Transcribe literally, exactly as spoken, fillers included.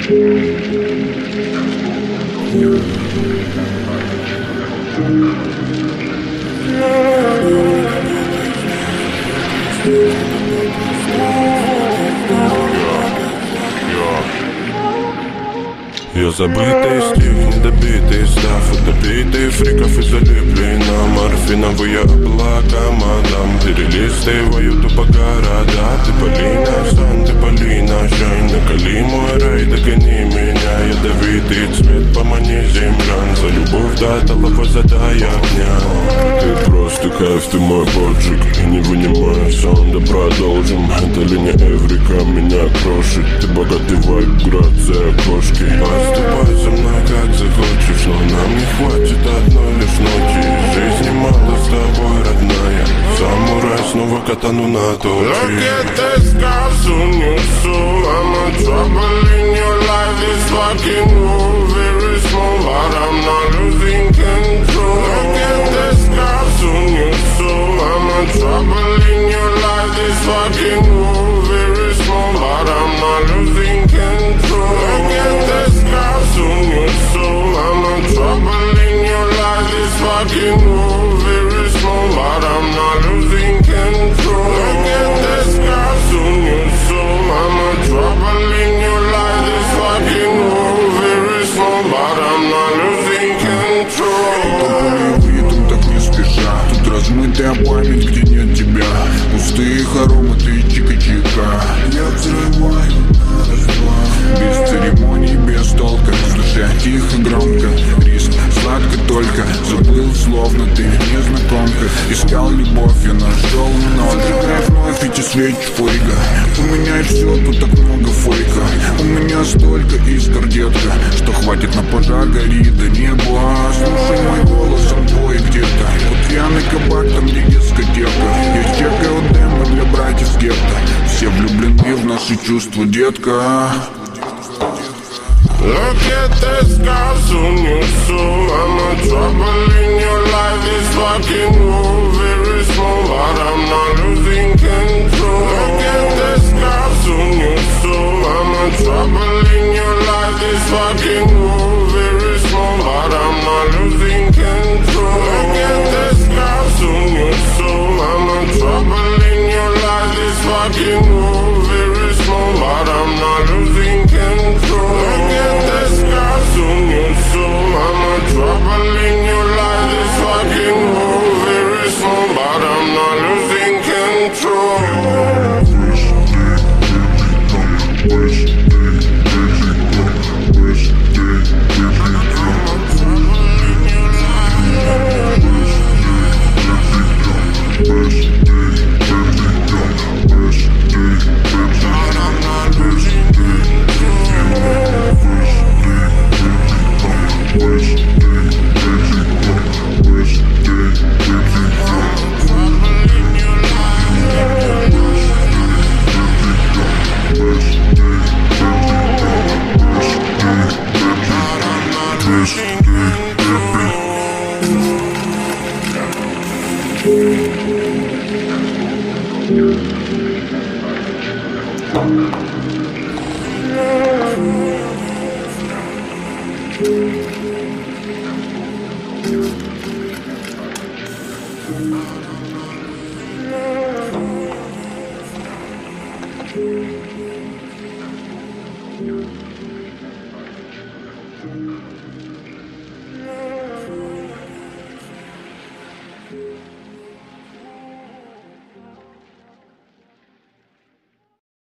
Я забытый стих, недобитый став, утопитый фриков и залипли на морфиновые облака. Мадам, перелистываю тупо города. Ты Полина, сан, ты Полина, шайн. Накали мой рай, догони меня. Ядовитый цвет, помани землян. За любовь до толпы задай огня. Ты просто кайф, ты мой поджиг. И не вынимай сон, да продолжим. Это линия Эврика меня крошит. Ты богатый вайб, грация кошки. Поступай со мной как захочешь, но нам не хватит одной лишь ночи. Жизни мало с тобой, родная. Самурай, снова катану на точи. Look at the scars on your soul. I'm a trouble in your life. This fucking move very small, but I'm not losing control. Look at the scars on your soul. I'm a trouble in your life. This fucking move very small, but I'm not losing control. Look at the scars on your soul. I'm a trouble in your life. This fucking move very small, but I'm not losing control. Look at the scars on your soul. I'm a trouble in your life. This fucking move very small, but I'm not losing control. Ритм так не спеша. Тут размытая память, где нет тебя. Пустые хоромы, ты чика-чика. Я взрываю на раз-два. Без церемоний, без толка. В душе тихо, громко. Риск сладко только. Забыл, словно ты незнакомка. Искал любовь, я нашел. Но открывай вновь эти свечи фойга. Поменяй все, тут так много фейка. У меня столько искр, детка, что хватит на пожар, гори до неба. Слушай мой голос, он твой где-то. Вот пьяный кабак, там где дискотека. Я чекаю демо для братьев гетто. Все влюблены в наши чувства, детка. Look at the scars on your soul. I'm a trouble in your life. This fucking move very small, but I'm not losing control. Look at the scars on your soul. I'm a trouble in your life. This fucking move very small, but I'm not losing control. Look at the scars on your soul. I'm a trouble in your life. This fucking move very small, but I'm not losing control. Look at the scars on your soul. I'm a trouble in your life. This fucking move very small, but I'm not losing control. Thank you.